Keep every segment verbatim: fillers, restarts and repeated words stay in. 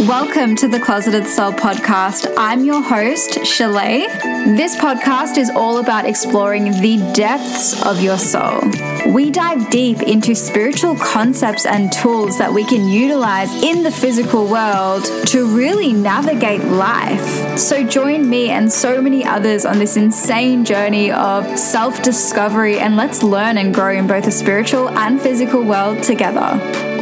Welcome to the Closeted Soul podcast. I'm your host, Shalay. This podcast is all about exploring the depths of your soul. We dive deep into spiritual concepts and tools that we can utilize in the physical world to really navigate life. So join me and so many others on this insane journey of self-discovery, and let's learn and grow in both the spiritual and physical world together.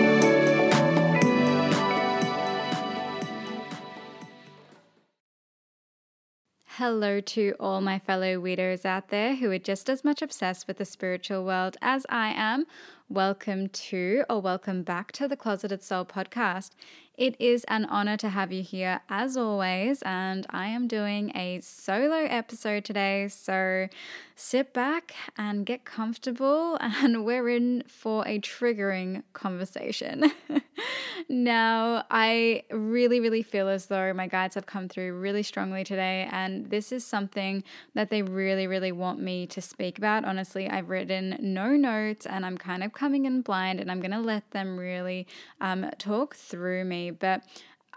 Hello to all my fellow weirdos out there who are just as much obsessed with the spiritual world as I am. Welcome to or welcome back to the Closeted Soul podcast. It is an honor to have you here as always, and I am doing a solo episode today, so sit back and get comfortable, and we're in for a triggering conversation. Now, I really, really feel as though my guides have come through really strongly today, and this is something that they really, really want me to speak about. Honestly, I've written no notes, and I'm kind of coming in blind, and I'm going to let them really um, talk through me. But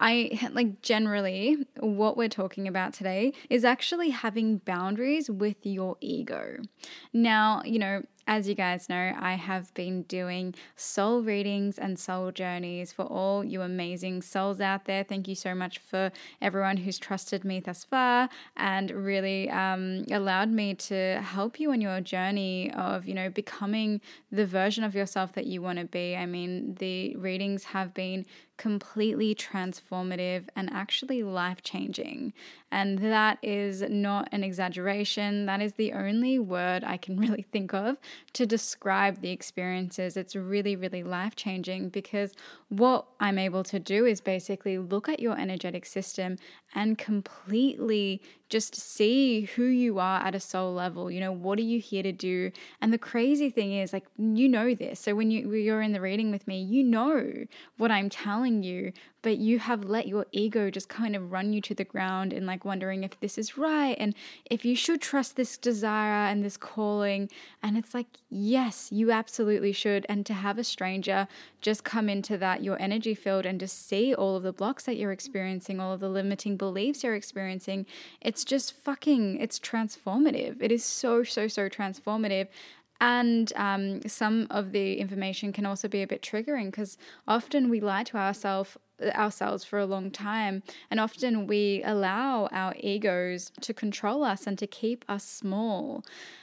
I like generally what we're talking about today is actually having boundaries with your ego. Now, you know, as you guys know, I have been doing soul readings and soul journeys for all you amazing souls out there. Thank you so much for everyone who's trusted me thus far and really um, allowed me to help you on your journey of, you know, becoming the version of yourself that you want to be. I mean, the readings have been completely transformative and actually life-changing. And that is not an exaggeration. That is the only word I can really think of to describe the experiences. It's really, really life-changing because what I'm able to do is basically look at your energetic system and completely just see who you are at a soul level. You know, what are you here to do? And the crazy thing is, like, you know this. So when, you, when you're in the reading with me, you know what I'm telling you, but you have let your ego just kind of run you to the ground and like wondering if this is right and if you should trust this desire and this calling. And it's like, yes, you absolutely should. And to have a stranger just come into that, your energy field, and just see all of the blocks that you're experiencing, all of the limiting beliefs you're experiencing, it's just fucking, it's transformative. It is so, so, so transformative. And um, some of the information can also be a bit triggering because often we lie to ourselves ourselves for a long time, and often we allow our egos to control us and to keep us small.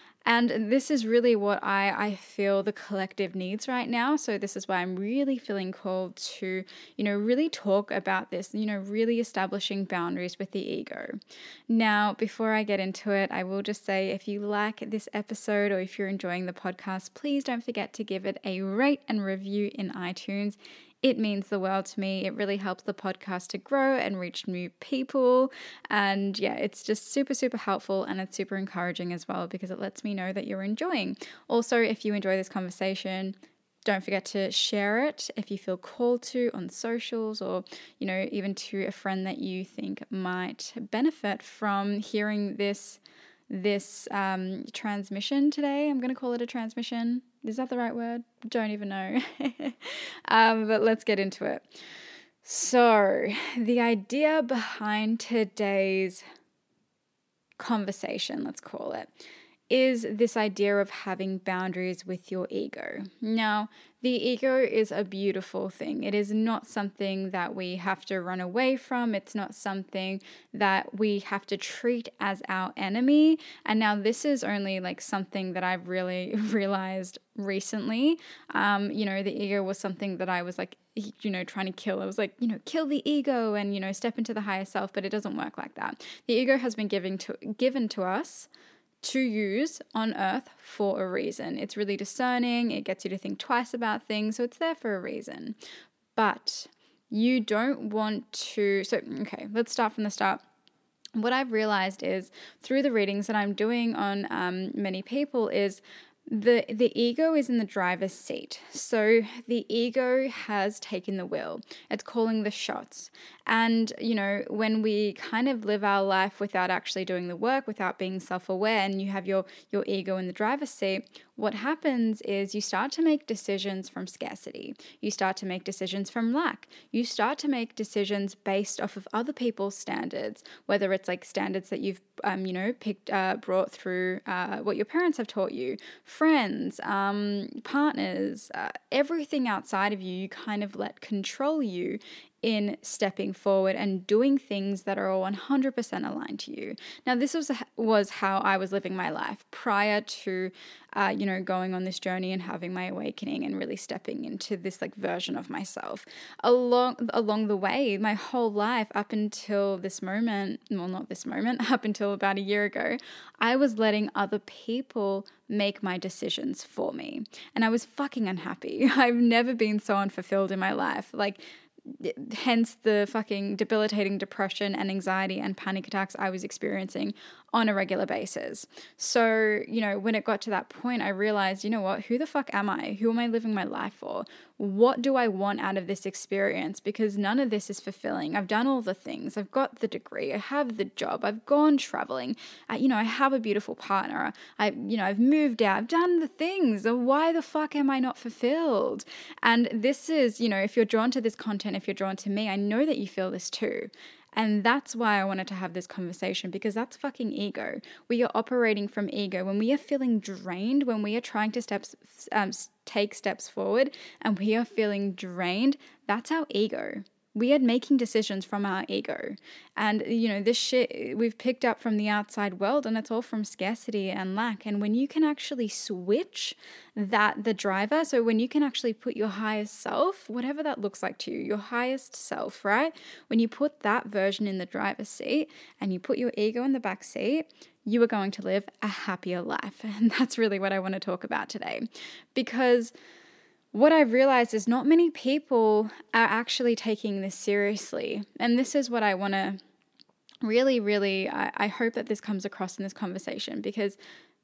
And this is really what I, I feel the collective needs right now. So this is why I'm really feeling called to, you know, really talk about this, you know, really establishing boundaries with the ego. Now, before I get into it, I will just say, if you like this episode or if you're enjoying the podcast, please don't forget to give it a rate and review in iTunes. It means the world to me. It really helps the podcast to grow and reach new people. And yeah, it's just super, super helpful, and it's super encouraging as well because it lets me know that you're enjoying. Also, if you enjoy this conversation, don't forget to share it if you feel called to on socials, or, you know, even to a friend that you think might benefit from hearing this this um, transmission today. I'm going to call it a transmission. Is that the right word? Don't even know. um, but let's get into it. So the idea behind today's conversation, let's call it, is this idea of having boundaries with your ego. Now, the ego is a beautiful thing. It is not something that we have to run away from. It's not something that we have to treat as our enemy. And now this is only like something that I've really realized recently. Um, you know, the ego was something that I was like, you know, trying to kill. I was like, you know, kill the ego and, you know, step into the higher self, but it doesn't work like that. The ego has been given to given to us to use on earth for a reason. It's really discerning. It gets you to think twice about things. So it's there for a reason. But you don't want to, so, okay, let's start from the start. What I've realized is through the readings that I'm doing on um, many people is The the ego is in the driver's seat. So the ego has taken the wheel. It's calling the shots. And, you know, when we kind of live our life without actually doing the work, without being self-aware, and you have your, your ego in the driver's seat, what happens is you start to make decisions from scarcity. You start to make decisions from lack. You start to make decisions based off of other people's standards, whether it's like standards that you've, um, you know, picked, uh, brought through uh, what your parents have taught you, friends, um, partners, uh, everything outside of you, you kind of let control you in stepping forward and doing things that are all one hundred percent aligned to you. Now, this was was how I was living my life prior to, uh, you know, going on this journey and having my awakening and really stepping into this like version of myself. Along along the way, my whole life up until this moment, well, not this moment, up until about a year ago, I was letting other people make my decisions for me, and I was fucking unhappy. I've never been so unfulfilled in my life. Like, hence the fucking debilitating depression and anxiety and panic attacks I was experiencing on a regular basis. So, you know, when it got to that point, I realized, you know what, who the fuck am I? Who am I living my life for? What do I want out of this experience? Because none of this is fulfilling. I've done all the things. I've got the degree. I have the job. I've gone traveling. I, you know, I have a beautiful partner. I, you know, I've moved out. I've done the things. Why the fuck am I not fulfilled? And this is, you know, if you're drawn to this content, if you're drawn to me, I know that you feel this too. And that's why I wanted to have this conversation, because that's fucking ego. We are operating from ego. When we are feeling drained, when we are trying to steps, um, take steps forward and we are feeling drained, that's our ego. We are making decisions from our ego. And, you know, this shit we've picked up from the outside world, and it's all from scarcity and lack. And when you can actually switch that, the driver, so when you can actually put your highest self, whatever that looks like to you, your highest self, right? When you put that version in the driver's seat and you put your ego in the back seat, you are going to live a happier life. And that's really what I want to talk about today. Because what I've realized is not many people are actually taking this seriously. And this is what I want to really, really, I, I hope that this comes across in this conversation, because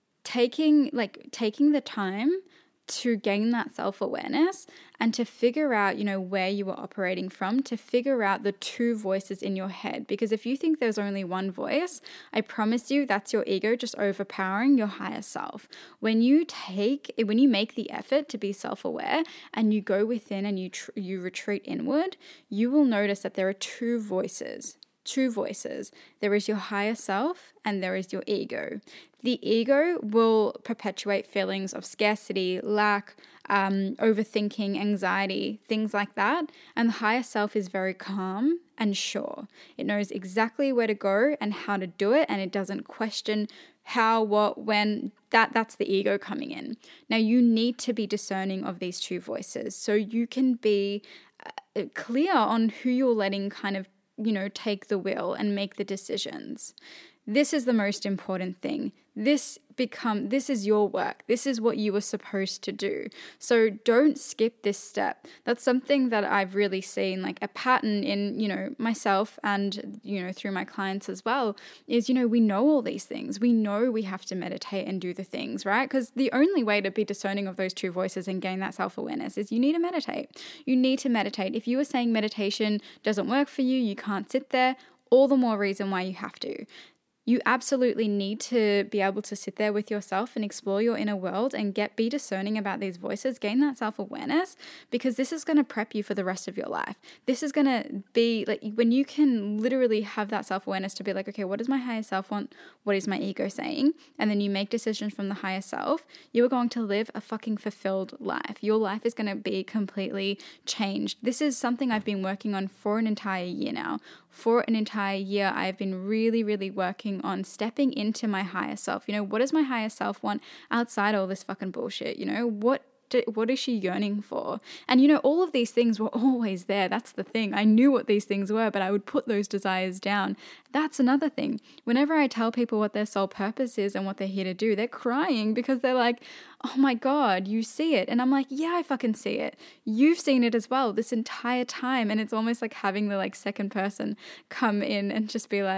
taking, like, taking the time to gain that self-awareness and to figure out, you know, where you are operating from, to figure out the two voices in your head. Because if you think there's only one voice, I promise you that's your ego just overpowering your higher self. When you take, when you make the effort to be self-aware and you go within and you tr- you retreat inward, you will notice that there are two voices. Two voices. There is your higher self and there is your ego. The ego will perpetuate feelings of scarcity, lack, um, overthinking, anxiety, things like that. And the higher self is very calm and sure. It knows exactly where to go and how to do it, and it doesn't question how, what, when. That that's the ego coming in. Now, you need to be discerning of these two voices so you can be uh, clear on who you're letting kind of, you know, take the wheel and make the decisions. This is the most important thing. This become this is your work. This is what you were supposed to do. So don't skip this step. That's something that I've really seen, like a pattern in, you know, myself and, you know, through my clients as well, is, you know, we know all these things. We know we have to meditate and do the things, right? Because the only way to be discerning of those two voices and gain that self-awareness is you need to meditate. You need to meditate. If you are saying meditation doesn't work for you, you can't sit there, all the more reason why you have to. You absolutely need to be able to sit there with yourself and explore your inner world and get be discerning about these voices, gain that self-awareness, because this is going to prep you for the rest of your life. This is going to be like when you can literally have that self-awareness to be like, okay, what does my higher self want? What is my ego saying? And then you make decisions from the higher self. You are going to live a fucking fulfilled life. Your life is going to be completely changed. This is something I've been working on for an entire year now. For an entire year, I've been really, really working on stepping into my higher self. You know, what does my higher self want outside all this fucking bullshit? You know, what do, what is she yearning for? And, you know, all of these things were always there. That's the thing. I knew what these things were, but I would put those desires down. That's another thing. Whenever I tell people what their soul purpose is and what they're here to do, they're crying because they're like, oh my God, you see it. And I'm like, yeah, I fucking see it. You've seen it as well this entire time. And it's almost like having the like second person come in and just be like,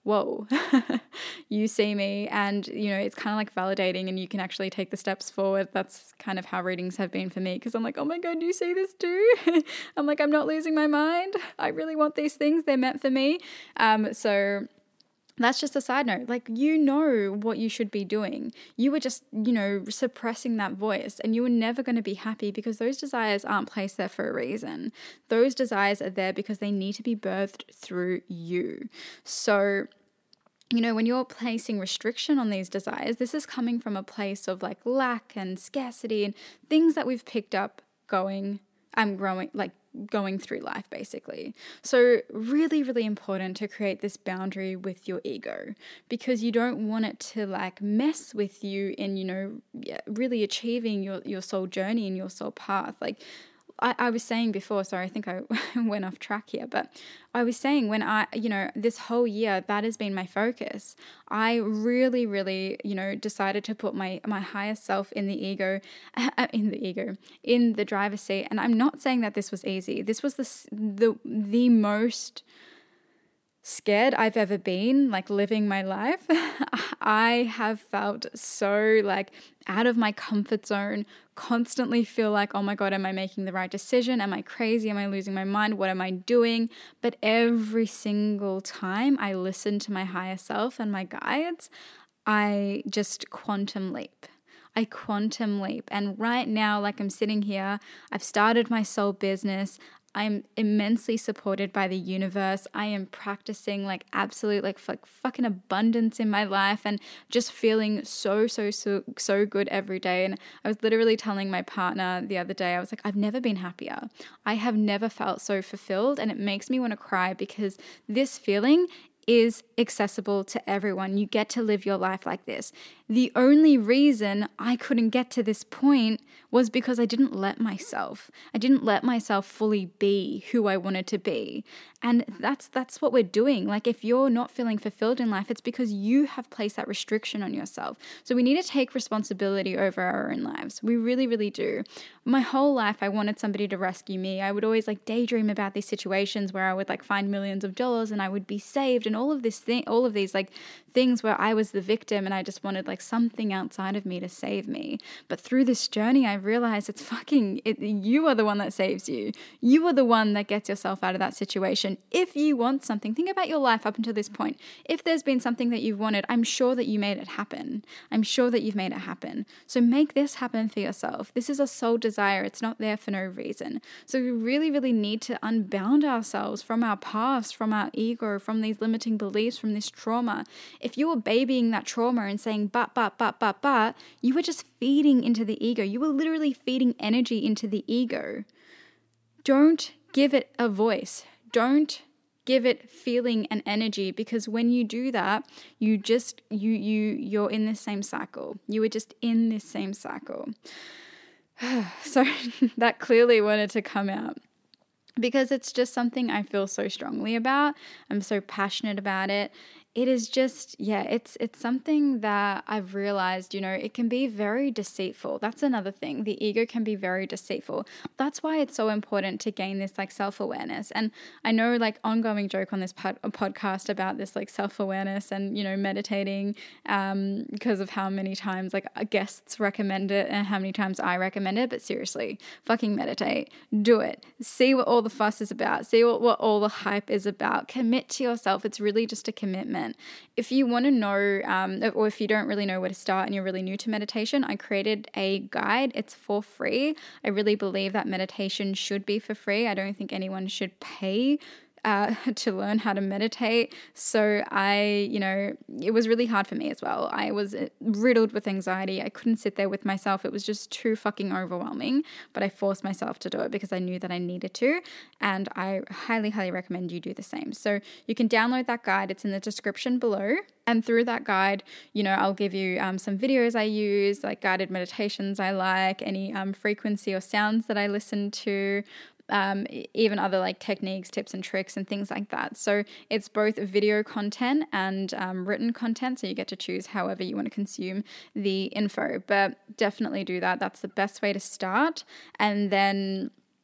whoa, you see me. And, you know, it's kind of like validating, and you can actually take the steps forward. That's kind of how readings have been for me, because I'm like, oh my God, do you see this too? I'm like, I'm not losing my mind. I really want these things. They're meant for me. Um, so that's just a side note. Like, you know what you should be doing. You were just, you know, suppressing that voice, and you were never going to be happy, because those desires aren't placed there for a reason. Those desires are there because they need to be birthed through you. So, you know, when you're placing restriction on these desires, this is coming from a place of like lack and scarcity and things that we've picked up going, I'm growing, like going through life basically. So really, really important to create this boundary with your ego, because you don't want it to like mess with you in, you know, really achieving your, your soul journey and your soul path. Like, I, I was saying before, sorry, I think I went off track here, but I was saying when I, you know, this whole year, that has been my focus. I really, really, you know, decided to put my, my higher self in the ego, in the ego, in the driver's seat. And I'm not saying that this was easy. This was the, the, the most scared I've ever been, like living my life. I have felt so like out of my comfort zone, constantly feel like, oh my God, am I making the right decision? Am I crazy? Am I losing my mind? What am I doing? But every single time I listen to my higher self and my guides, I just quantum leap. I quantum leap. And right now, like I'm sitting here, I've started my soul business. I'm immensely supported by the universe. I am practicing like absolute like f- fucking abundance in my life, and just feeling so, so, so, so good every day. And I was literally telling my partner the other day, I was like, I've never been happier. I have never felt so fulfilled, and it makes me want to cry, because this feeling is accessible to everyone. You get to live your life like this. The only reason I couldn't get to this point was because I didn't let myself. I didn't let myself fully be who I wanted to be. And that's that's what we're doing. Like, if you're not feeling fulfilled in life, it's because you have placed that restriction on yourself. So we need to take responsibility over our own lives. We really, really do. My whole life, I wanted somebody to rescue me. I would always like daydream about these situations where I would like find millions of dollars and I would be saved, and all of this thing, all of these like things where I was the victim and I just wanted like something outside of me to save me. But through this journey, I realized it's fucking, it, you are the one that saves you. You are the one that gets yourself out of that situation. If you want something, think about your life up until this point. If there's been something that you've wanted, I'm sure that you made it happen. I'm sure that you've made it happen. So make this happen for yourself. This is a soul desire. It's not there for no reason. So we really, really need to unbound ourselves from our past, from our ego, from these limiting beliefs, from this trauma. If you were babying that trauma and saying, but, but, but, but, but, you were just feeding into the ego. You were literally feeding energy into the ego. Don't give it a voice. Don't give it feeling and energy, because when you do that, you just, you, you, you're in this same cycle. You were just in this same cycle. So that clearly wanted to come out, because it's just something I feel so strongly about. I'm so passionate about it. It is just, yeah, it's it's something that I've realized, you know, it can be very deceitful. That's another thing. The ego can be very deceitful. That's why it's so important to gain this like self-awareness. And I know like ongoing joke on this pod- podcast about this like self-awareness and, you know, meditating um, because of how many times like guests recommend it and how many times I recommend it. But seriously, fucking meditate. Do it. See what all the fuss is about. See what, what all the hype is about. Commit to yourself. It's really just a commitment. If you want to know, um, or if you don't really know where to start and you're really new to meditation, I created a guide. It's for free. I really believe that meditation should be for free. I don't think anyone should pay Uh, to learn how to meditate. So I, you know, it was really hard for me as well. I was riddled with anxiety. I couldn't sit there with myself. It was just too fucking overwhelming, but I forced myself to do it because I knew that I needed to. And I highly, highly recommend you do the same. So you can download that guide. It's in the description below. And through that guide, you know, I'll give you um, some videos I use, like guided meditations I like, any um, frequency or sounds that I listen to, Um, even other like techniques, tips and tricks and things like that. So it's both video content and um, written content. So you get to choose however you want to consume the info, but definitely do that. That's the best way to start. And then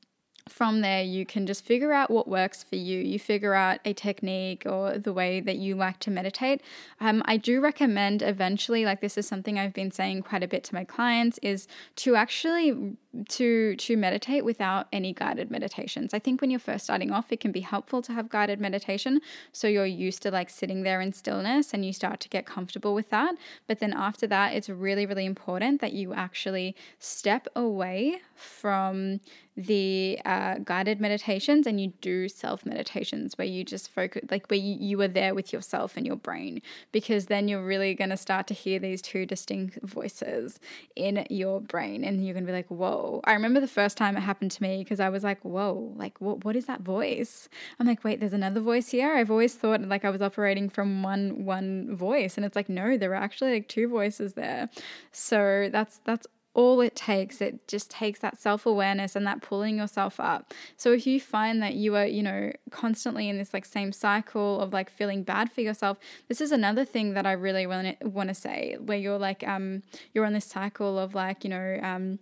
from there, you can just figure out what works for you. You figure out a technique or the way that you like to meditate. Um, I do recommend eventually, like this is something I've been saying quite a bit to my clients, is to actually to to meditate without any guided meditations. I think when you're first starting off, it can be helpful to have guided meditation, so you're used to like sitting there in stillness and you start to get comfortable with that. But then after that, it's really, really important that you actually step away from the uh, guided meditations and you do self meditations where you just focus, like where you, you are there with yourself and your brain, because then you're really going to start to hear these two distinct voices in your brain and you're going to be like, whoa. I remember the first time it happened to me because I was like, whoa, like what, what is that voice? I'm like, wait, there's another voice here. I've always thought like I was operating from one, one voice, and it's like, no, there are actually like two voices there. So that's, that's all it takes. It just takes that self-awareness and that pulling yourself up. So if you find that you are, you know, constantly in this like same cycle of like feeling bad for yourself, this is another thing that I really want to want to say, where you're like, um, you're on this cycle of like, you know, um,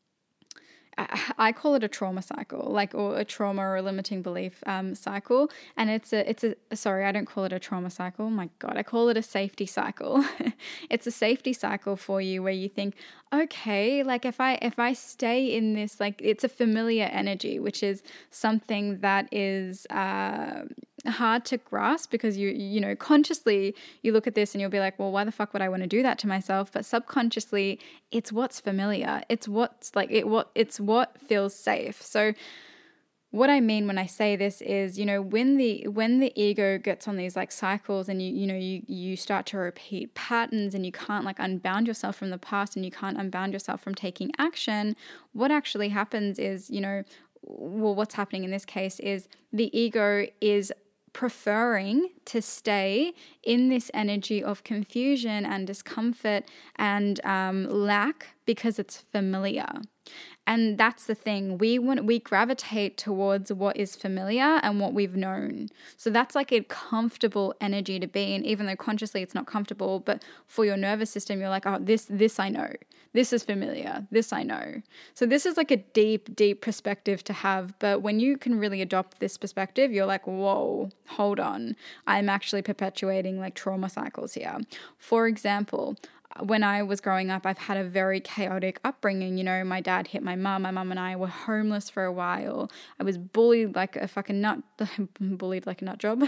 I call it a trauma cycle, like, or a trauma or a limiting belief um, cycle. And it's a, it's a, sorry, I don't call it a trauma cycle. My God, I call it a safety cycle. It's a safety cycle for you where you think, okay, like if I, if I stay in this, like it's a familiar energy, which is something that is, uh, hard to grasp because you, you know, consciously you look at this and you'll be like, well, why the fuck would I want to do that to myself? But subconsciously it's what's familiar. It's what's like, it, what, it's what feels safe. So what I mean when I say this is, you know, when the when the ego gets on these like cycles and you you know you you start to repeat patterns and you can't like unbound yourself from the past and you can't unbound yourself from taking action, what actually happens is, you know, well, what's happening in this case is the ego is preferring to stay in this energy of confusion and discomfort and um, lack because it's familiar. And that's the thing. We want we gravitate towards what is familiar and what we've known. So that's like a comfortable energy to be in, even though consciously it's not comfortable. But for your nervous system, you're like, oh, this this I know. This is familiar. This I know. So this is like a deep, deep perspective to have. But when you can really adopt this perspective, you're like, whoa, hold on. I'm actually perpetuating like trauma cycles here. For example, when I was growing up, I've had a very chaotic upbringing. You know, my dad hit my mum. My mum and I were homeless for a while. I was bullied like a fucking nut, bullied like a nut job.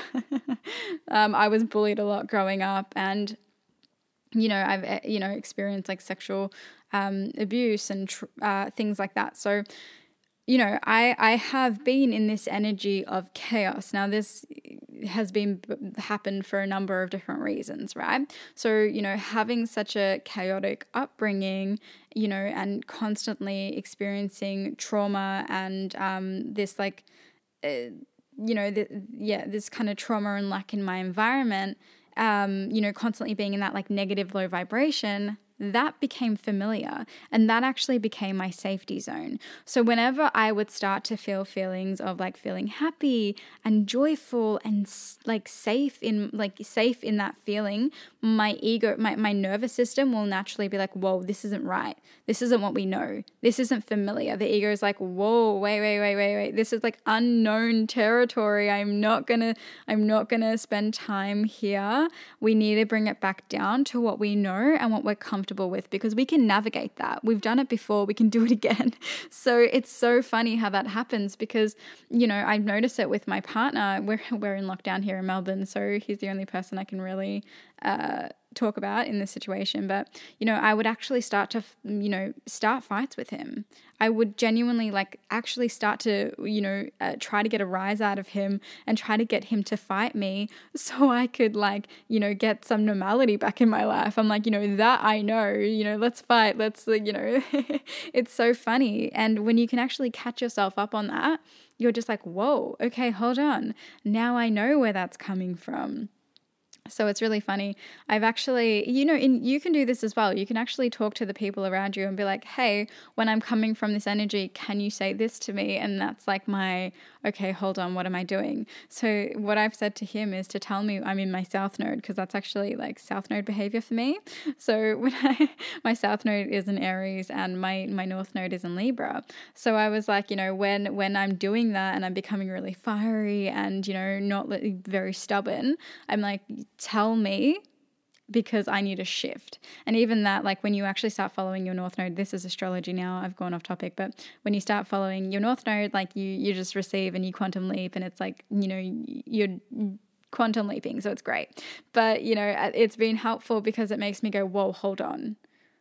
um, I was bullied a lot growing up, and you know, I've you know experienced like sexual um, abuse and tr- uh, things like that. So, you know, I, I have been in this energy of chaos. Now, this has been happened for a number of different reasons, right? So, you know, having such a chaotic upbringing, you know, and constantly experiencing trauma and um, this like, uh, you know, the, yeah, this kind of trauma and lack in my environment, um, you know, constantly being in that like negative low vibration, that became familiar, and that actually became my safety zone. So whenever I would start to feel feelings of like feeling happy and joyful and like safe in like safe in that feeling, my ego, my, my nervous system will naturally be like, whoa, this isn't right. This isn't what we know. This isn't familiar. The ego is like, whoa, wait, wait, wait, wait, wait. This is like unknown territory. I'm not gonna, I'm not gonna spend time here. We need to bring it back down to what we know and what we're comfortable with, because we can navigate that. We've done it before. We can do it again. So it's so funny how that happens, because, you know, I've noticed it with my partner. We're, we're in lockdown here in Melbourne, so he's the only person I can really uh, talk about in this situation. But, you know, I would actually start to, you know, start fights with him. I would genuinely like actually start to, you know, uh, try to get a rise out of him and try to get him to fight me so I could like, you know, get some normality back in my life. I'm like, you know, that I know, you know, let's fight. Let's, you know, it's so funny. And when you can actually catch yourself up on that, you're just like, whoa, okay, hold on. Now I know where that's coming from. So it's really funny. I've actually, you know, in, you can do this as well. You can actually talk to the people around you and be like, hey, when I'm coming from this energy, can you say this to me? And that's like my, okay, hold on, what am I doing? So what I've said to him is to tell me I'm in my South Node, because that's actually like South Node behavior for me. So when I, my South Node is in Aries and my, my North Node is in Libra. So I was like, you know, when, when I'm doing that and I'm becoming really fiery and, you know, not very stubborn, I'm like, tell me, because I need a shift. And even that, like when you actually start following your North Node, this is astrology now, I've gone off topic, but when you start following your North Node, like you, you just receive and you quantum leap, and it's like, you know, you're quantum leaping. So it's great. But, you know, it's been helpful because it makes me go, whoa, hold on.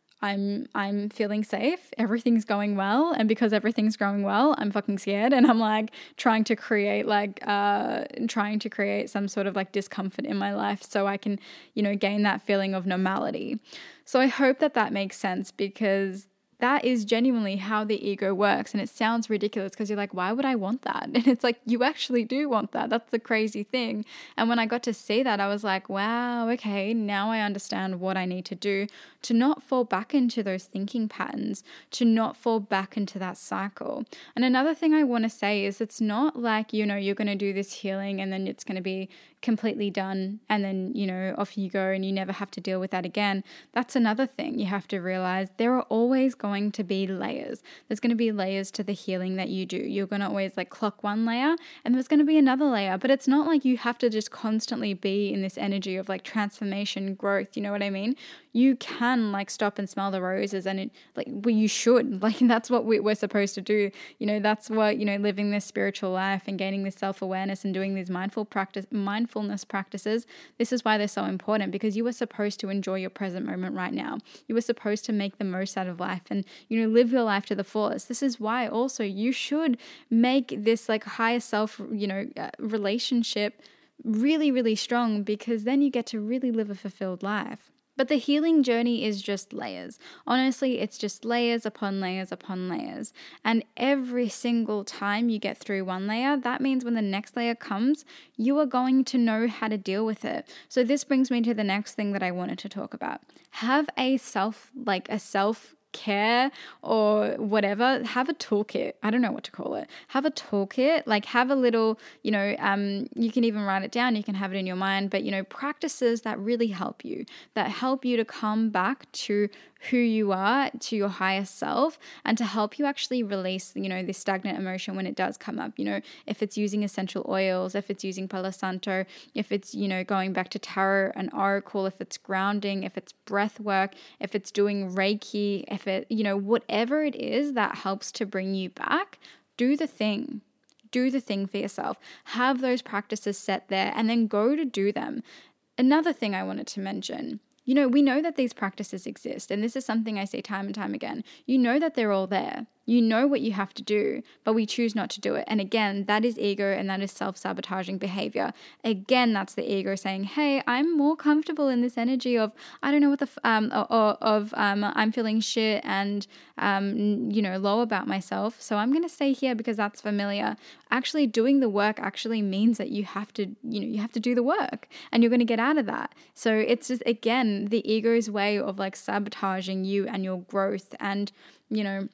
I'm I'm feeling safe. Everything's going well. And because everything's going well, I'm fucking scared. And I'm like trying to create like uh trying to create some sort of like discomfort in my life so I can, you know, gain that feeling of normality. So I hope that that makes sense, because that is genuinely how the ego works. And it sounds ridiculous because you're like, why would I want that? And it's like, you actually do want that. That's the crazy thing. And when I got to see that, I was like, wow, okay, now I understand what I need to do to not fall back into those thinking patterns, to not fall back into that cycle. And another thing I want to say is it's not like, you know, you're going to do this healing and then it's going to be completely done and then, you know, off you go and you never have to deal with that again. That's another thing you have to realize. There are always going to be layers. There's going to be layers to the healing that you do. You're going to always like clock one layer and there's going to be another layer, but it's not like you have to just constantly be in this energy of like transformation, growth. You know what I mean? You can like stop and smell the roses, and it like, well, you should, like, that's what we, we're supposed to do. You know, that's what, you know, living this spiritual life and gaining this self-awareness and doing these mindful practice, mindfulness practices. This is why they're so important, because you are supposed to enjoy your present moment right now. You are supposed to make the most out of life and, you know, live your life to the fullest. This is why also you should make this like higher self, you know, uh, relationship really, really strong, because then you get to really live a fulfilled life. But the healing journey is just layers. Honestly, it's just layers upon layers upon layers. And every single time you get through one layer, that means when the next layer comes, you are going to know how to deal with it. So this brings me to the next thing that I wanted to talk about. Have a self, like a self care or whatever, have a toolkit. I don't know what to call it. Have a toolkit, like have a little, you know, um, you can even write it down, you can have it in your mind, but, you know, practices that really help you, that help you to come back to who you are, to your higher self, and to help you actually release, you know, this stagnant emotion when it does come up. You know, if it's using essential oils, if it's using Palo Santo, if it's, you know, going back to tarot and oracle, if it's grounding, if it's breath work, if it's doing Reiki, if it, you know, whatever it is that helps to bring you back, do the thing. Do the thing for yourself. Have those practices set there and then go to do them. Another thing I wanted to mention, you know, we know that these practices exist, and this is something I say time and time again. You know that they're all there. You know what you have to do, but we choose not to do it. And again, that is ego, and that is self-sabotaging behavior. Again, that's the ego saying, hey, I'm more comfortable in this energy of, I don't know what the, f- um, or, or, of um, I'm feeling shit and, um, you know, low about myself. So I'm going to stay here because that's familiar. Actually doing the work actually means that you have to, you know, you have to do the work and you're going to get out of that. So it's just, again, the ego's way of like sabotaging you and your growth. And, you know,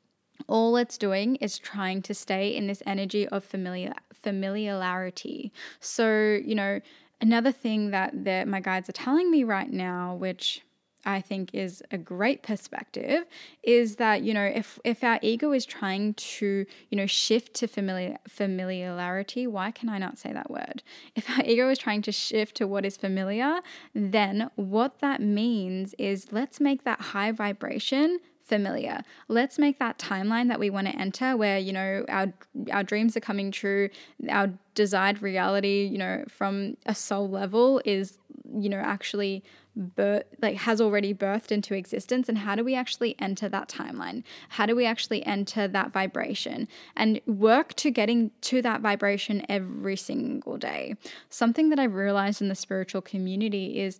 all it's doing is trying to stay in this energy of familiar familiarity. So, you know, another thing that the, my guides are telling me right now, which I think is a great perspective, is that, you know, if if our ego is trying to, you know, shift to familiar familiarity, why can I not say that word? If our ego is trying to shift to what is familiar, then what that means is let's make that high vibration familiar. Let's make that timeline that we want to enter where, you know, our our dreams are coming true, our desired reality, you know, from a soul level is, you know, actually birth, like has already birthed into existence. And how do we actually enter that timeline? How do we actually enter that vibration and work to getting to that vibration every single day? Something that I've realized in the spiritual community is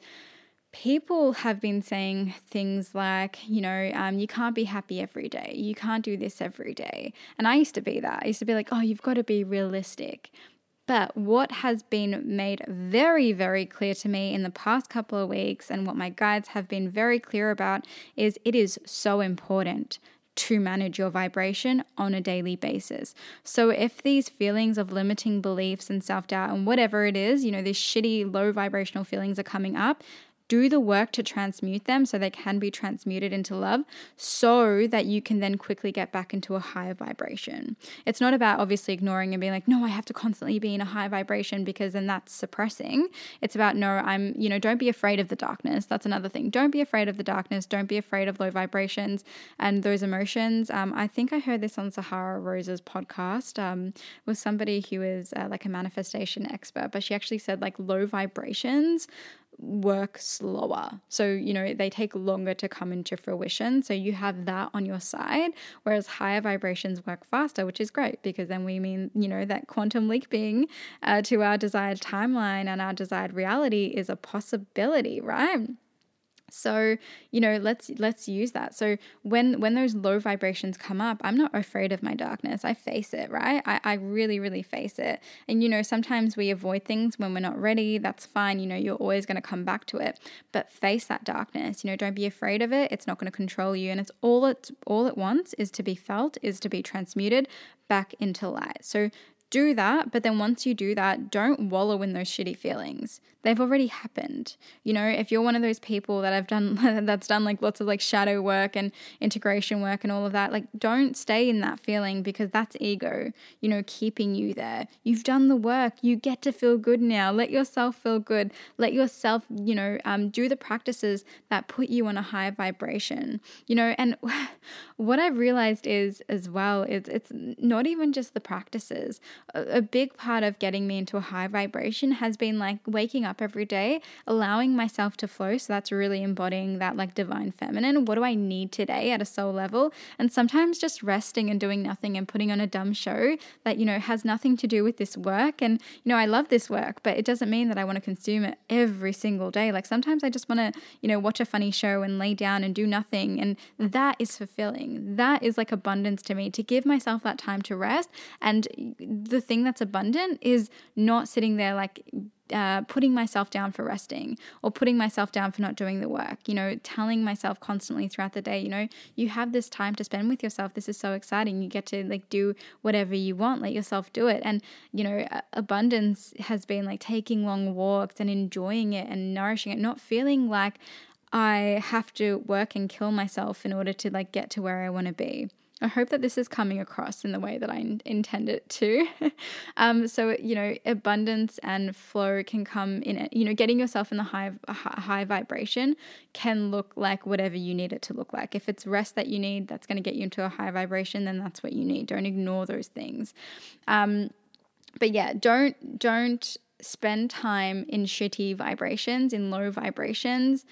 people have been saying things like, you know, um, you can't be happy every day. You can't do this every day. And I used to be that. I used to be like, oh, you've got to be realistic. But what has been made very, very clear to me in the past couple of weeks, and what my guides have been very clear about, is it is so important to manage your vibration on a daily basis. So if these feelings of limiting beliefs and self-doubt and whatever it is, you know, these shitty low vibrational feelings are coming up, do the work to transmute them so they can be transmuted into love, so that you can then quickly get back into a higher vibration. It's not about obviously ignoring and being like, no, I have to constantly be in a high vibration, because then that's suppressing. It's about, no, I'm, you know, don't be afraid of the darkness. That's another thing. Don't be afraid of the darkness. Don't be afraid of low vibrations and those emotions. Um, I think I heard this on Sahara Rosa's podcast um, with somebody who is uh, like a manifestation expert, but she actually said like low vibrations work slower. So, you know, they take longer to come into fruition. So you have that on your side, whereas higher vibrations work faster, which is great, because then we mean, you know, that quantum leaping uh, to our desired timeline and our desired reality is a possibility, right? So, you know, let's let's use that. So when when those low vibrations come up, I'm not afraid of my darkness. I face it, right? I, I really, really face it. And, you know, sometimes we avoid things when we're not ready. That's fine. You know, you're always going to come back to it. But face that darkness. You know, don't be afraid of it. It's not going to control you. And it's all it all it wants is to be felt, is to be transmuted back into light. So do that, but then once you do that, don't wallow in those shitty feelings. They've already happened. You know, if you're one of those people that I've done, that's done like lots of like shadow work and integration work and all of that, like don't stay in that feeling, because that's ego, you know, keeping you there. You've done the work. You get to feel good now. Let yourself feel good. Let yourself, you know, um, do the practices that put you on a higher vibration, you know, and what I've realized is as well, it's, it's not even just the practices. A, a big part of getting me into a high vibration has been like waking up every day, allowing myself to flow. So that's really embodying that like divine feminine. What do I need today at a soul level? And sometimes just resting and doing nothing and putting on a dumb show that, you know, has nothing to do with this work. And, you know, I love this work, but it doesn't mean that I want to consume it every single day. Like sometimes I just want to, you know, watch a funny show and lay down and do nothing. And that is fulfilling. That is like abundance to me, to give myself that time to rest. And the thing that's abundant is not sitting there like Uh, putting myself down for resting, or putting myself down for not doing the work, you know, telling myself constantly throughout the day, you know, you have this time to spend with yourself. This is so exciting. You get to like do whatever you want, let yourself do it. And, you know, abundance has been like taking long walks and enjoying it and nourishing it, not feeling like I have to work and kill myself in order to like get to where I want to be. I hope that this is coming across in the way that I in- intend it to. um, so, you know, abundance and flow can come in it. You know, getting yourself in the high, high vibration can look like whatever you need it to look like. If it's rest that you need, that's going to get you into a high vibration, then that's what you need. Don't ignore those things. Um, but yeah, don't, don't spend time in shitty vibrations, in low vibrations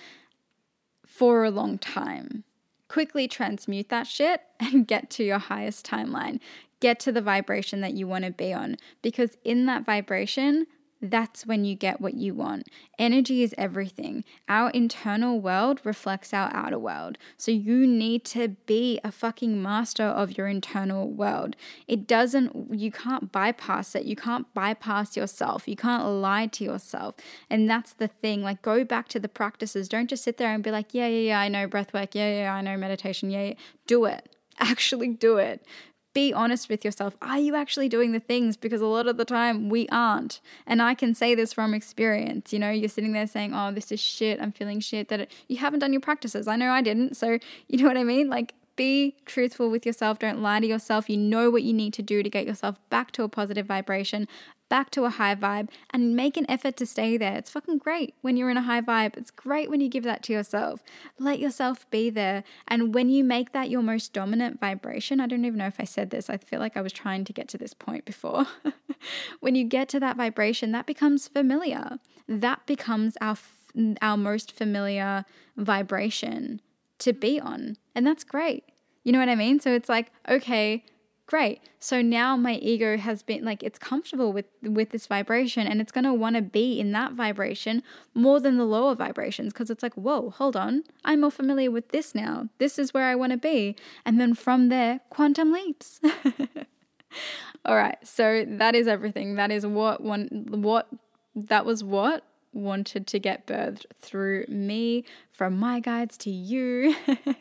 for a long time. Quickly transmute that shit and get to your highest timeline. Get to the vibration that you want to be on, because in that vibration, that's when you get what you want. Energy is everything. Our internal world reflects our outer world. So you need to be a fucking master of your internal world. It doesn't, you can't bypass it. You can't bypass yourself. You can't lie to yourself. And that's the thing. Like, go back to the practices. Don't just sit there and be like, yeah, yeah, yeah, I know breath work. Yeah, yeah, I know meditation. Yeah, yeah. Do it. Actually do it. Be honest with yourself. Are you actually doing the things? Because a lot of the time we aren't. And I can say this from experience. You know, you're sitting there saying, oh, this is shit. I'm feeling shit. That it, you haven't done your practices. I know I didn't. So you know what I mean? Like, be truthful with yourself. Don't lie to yourself. You know what you need to do to get yourself back to a positive vibration, back to a high vibe, and make an effort to stay there. It's fucking great when you're in a high vibe. It's great when you give that to yourself. Let yourself be there. And when you make that your most dominant vibration, I don't even know if I said this. I feel like I was trying to get to this point before. When you get to that vibration, that becomes familiar. That becomes our our most familiar vibration to be on. And that's great. You know what I mean? So it's like, okay, great. So now my ego has been like, it's comfortable with, with this vibration, and it's going to want to be in that vibration more than the lower vibrations, because it's like, whoa, hold on. I'm more familiar with this now. This is where I want to be. And then from there, quantum leaps. All right. So that is everything. That is what one, what, that was what wanted to get birthed through me, from my guides to you.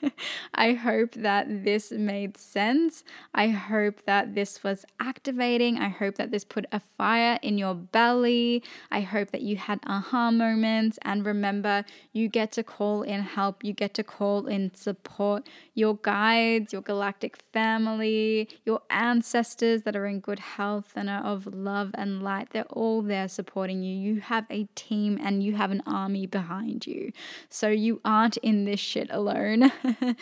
I hope that this made sense. I hope that this was activating. I hope that this put a fire in your belly. I hope that you had aha moments. And remember, you get to call in help. You get to call in support. Your guides, your galactic family, your ancestors that are in good health and are of love and light, they're all there supporting you. You have a team and you have an army behind you. So you aren't in this shit alone.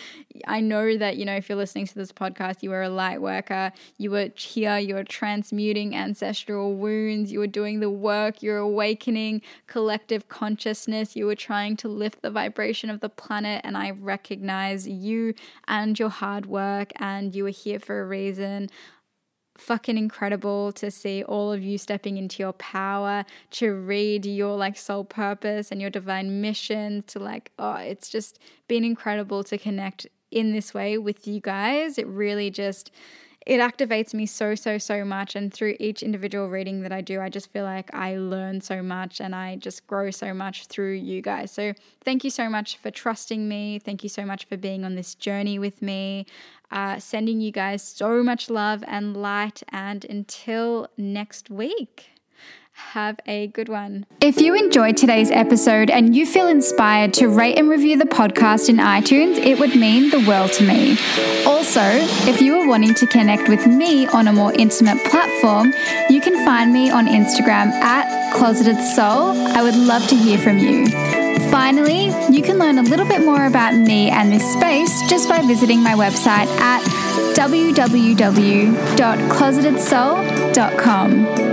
I know that, you know, if you're listening to this podcast, you are a light worker. You are here, you're transmuting ancestral wounds. You are doing the work. You're awakening collective consciousness. You are trying to lift the vibration of the planet. And I recognize you and your hard work, and you are here for a reason. Fucking incredible to see all of you stepping into your power, to read your like soul purpose and your divine mission, to like, oh, it's just been incredible to connect in this way with you guys. It really just, it activates me so, so, so much. And through each individual reading that I do, I just feel like I learn so much and I just grow so much through you guys. So thank you so much for trusting me. Thank you so much for being on this journey with me. Uh, sending you guys so much love and light. And until next week, have a good one. If you enjoyed today's episode and you feel inspired to rate and review the podcast in iTunes, it would mean the world to me. Also, if you are wanting to connect with me on a more intimate platform, you can find me on Instagram at Closeted Soul. I would love to hear from you. Finally, you can learn a little bit more about me and this space just by visiting my website at w w w dot closeted soul dot com.